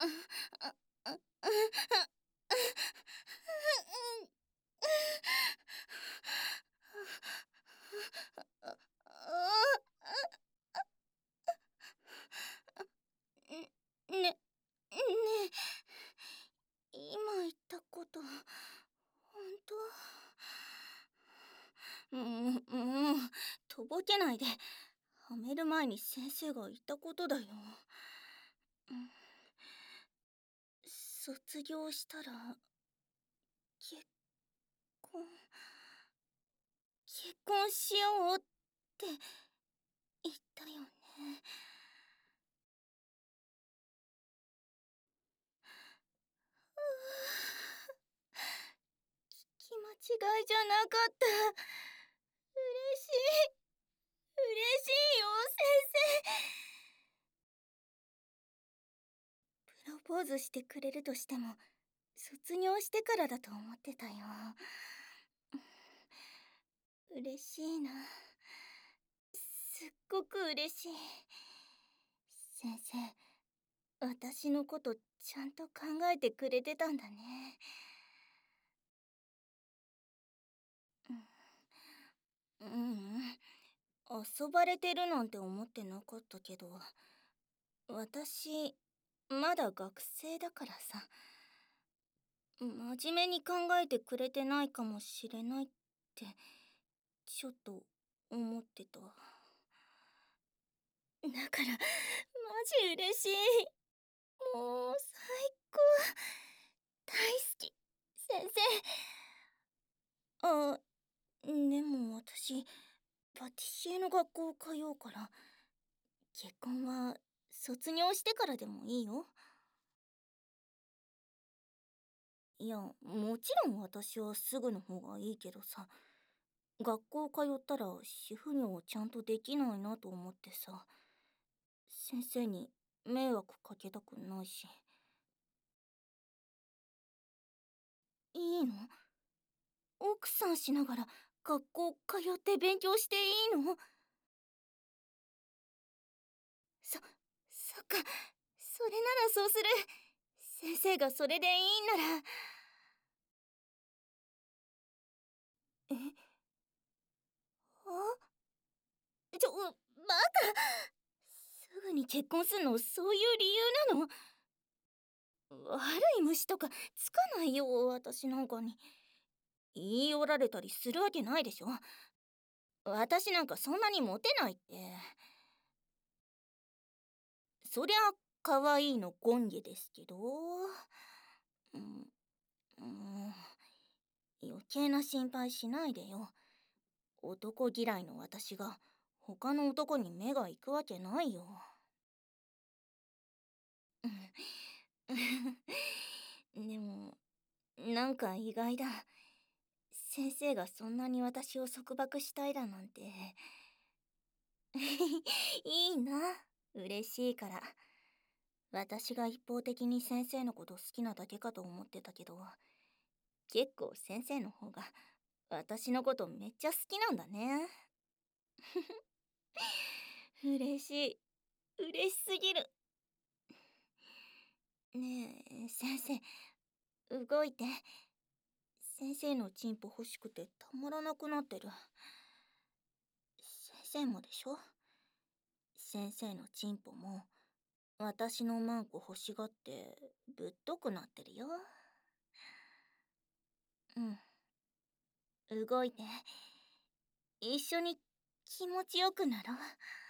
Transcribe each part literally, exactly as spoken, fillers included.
ね、ねえ、今言ったこと、本当？もう、もう、とぼけないで。はめる前に先生が言ったことだよ。うん、卒業したら、結婚、結婚しようって言ったよね。聞き間違いじゃなかった。嬉しい。嬉しいよ、先生。プロポーズしてくれるとしても、卒業してからだと思ってたよ。嬉しいな。すっごく嬉しい。先生、私のことちゃんと考えてくれてたんだね。うん、うん、遊ばれてるなんて思ってなかったけど、私まだ学生だからさ、真面目に考えてくれてないかもしれないってちょっと思ってた。だからマジ嬉しい。もう最高。大好き、先生。あ、でも私パティシエの学校通うから、結婚は卒業してからでもいいよ。いや、もちろん私はすぐの方がいいけどさ、学校通ったら主婦業をちゃんとできないなと思ってさ、先生に迷惑かけたくないし。いいの？奥さんしながら学校通って勉強していいの？そ、そっか、それならそうする。先生がそれでいいんなら。え、あ、ちょ、バカ！すぐに結婚すんのそういう理由なの？悪い虫とかつかないよ、私なんかに。言い寄られたりするわけないでしょ。私なんかそんなにモテないって。そりゃ可愛いの権下ですけど。うん、うん、余計な心配しないでよ。男嫌いの私が他の男に目が行くわけないよ。でもなんか意外だ。先生がそんなに私を束縛したいだなんて。いいな、嬉しいから。私が一方的に先生のこと好きなだけかと思ってたけど、結構先生の方が私のことめっちゃ好きなんだね。嬉しい、嬉しすぎる。ねえ先生、動いて。先生のチンポ欲しくてたまらなくなってる。先生もでしょ？先生のチンポも私のマンコ欲しがってぶっとくなってるよ。うん、動いて。一緒に気持ちよくなろう。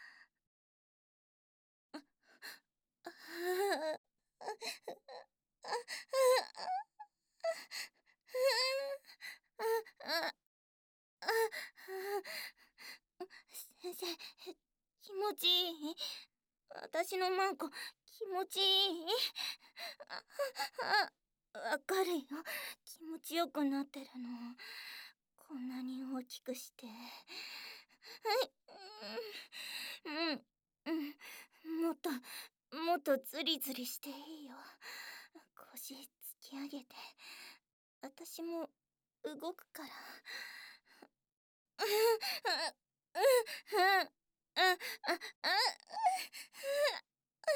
先生、気持ちいい？私のマンコ気持ちいい？わかるよ、気持ちよくなってるの。こんなに大きくして。うん、うん、うん、もっともっとズリズリしていいよ。腰突き上げて、私も動くから。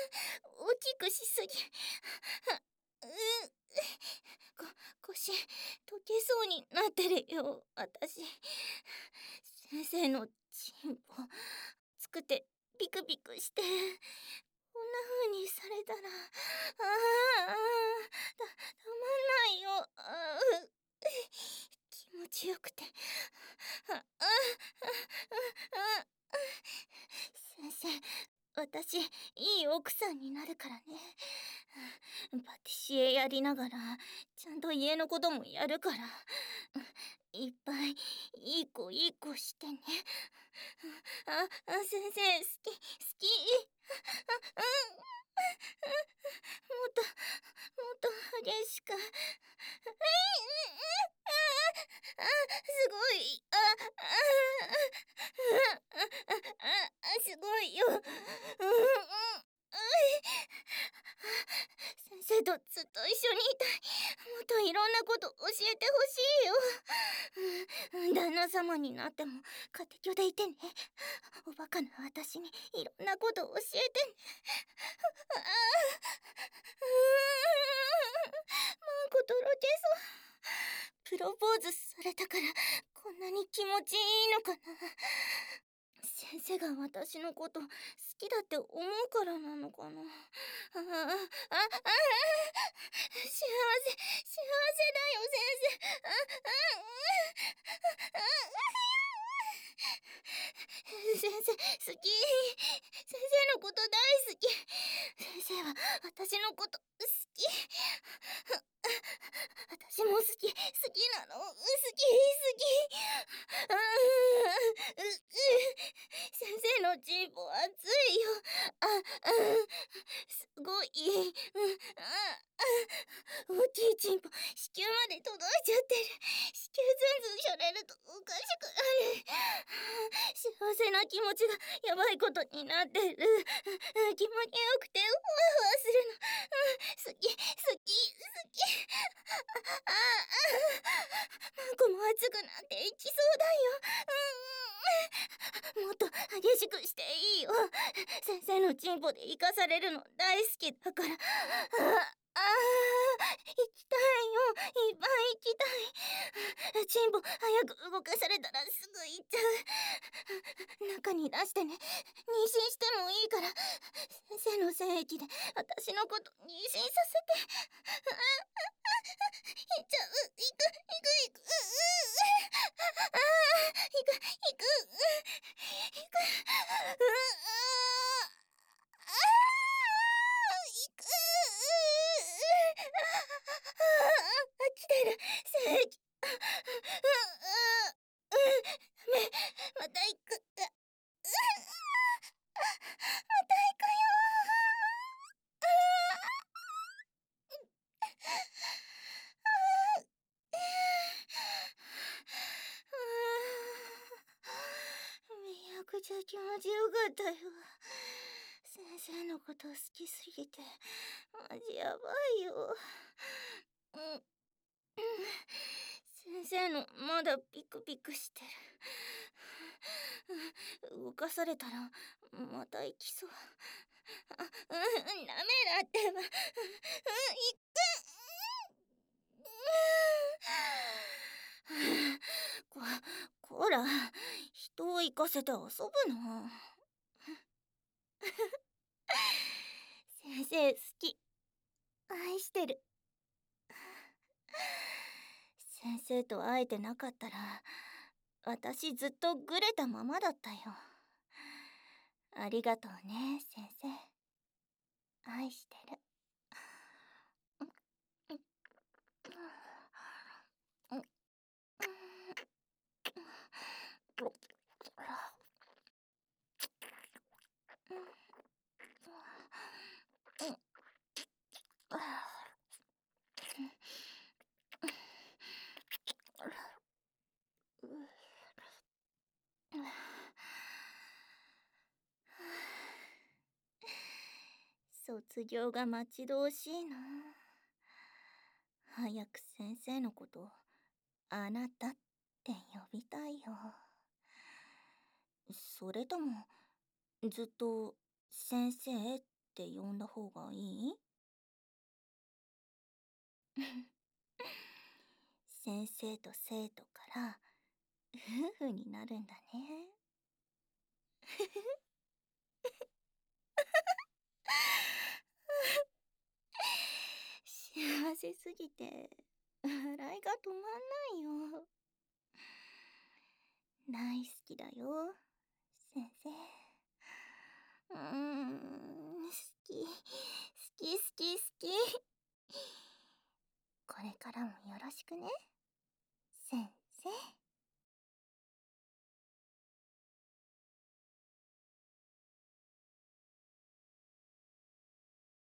大きくしすぎ。うこ腰溶けそうになってるよ、私。先生のチンポつくてピクピクして、こんな風にされたら、ああ、た、たまんないよ。あー気持ちよくて。あ、あ、あ、あ、あ、先生、私、いい奥さんになるからね。パティシエやりながら、ちゃんと家のこともやるから。いっぱい、いい子いい子してね。あ、あ、先生、好き、好き。あ、うん。もっと、もっと激しく。あ、あ、すごい。あ、あ、あ、あ、あ、すごいよ。うん、うん。先生とずっと一緒にいたい。もっといろんなこと教えてほしいよ。うん、旦那様になっても家庭教でいてね。おバカな私にいろんなこと教えてね。ああ、うーん、マンコとろけそう。プロポーズされたからこんなに気持ちいいのかな。先生が私のこと好きだって思うからなのかな。ああ、あ、あ、あ、幸せ、幸せだよ、先生。あ、あ、あ、あ、先生、好き。先生のこと大好き。先生は私のこと好き。私も好き、好きなの。好き、好き。あーう、う、先生のチンポ熱いよ。あ、あ、すごい。うん、あ、あ、大きいチンポ、子宮まで届いちゃってる。子宮ずんずんされるとおかしくなる。幸せな気持ちがやばいことになってる。気持ちよくてふわふわするの。好き、好き、好き。あ、あ、マンコも熱くなっていきそうだよ。うん、もっと激しくしていいよ。先生のチンポで生かされるの大好きだから。あ、あー、行きたいよ。いっぱい行きたい。チンポ早く動かされたらすぐ行っちゃう。中に出してね。妊娠してもいいから。先生の精液で私のこと妊娠させて。あ、行っちゃう。行く、行く、行く。ううああ、行く、行く。行く。うああ、行く。あ、来てる。精液。ううダメ。また行く。あ、また行くよ。めちゃくちゃ気持ちよかったよ。先生のこと好きすぎてマジやばいよ。うん、うん、先生のまだピクピクしてる。動かされたらまた行きそう。あ、うん、ダメだってば。うん、行く。こ、こら、人を行かせて遊ぶの。先生好き。愛してる。先生と会えてなかったら、私ずっとグレたままだったよ。ありがとうね、先生。愛してる。卒業が待ち遠しいな。早く先生のことあなたって呼びたいよ。それともずっと先生っって呼んだ方がいい？先生と生徒から夫婦になるんだね。幸せすぎて笑いが止まんないよ。大好きだよ、先生。うーん、好き、好き好き好き。これからもよろしくね、先生。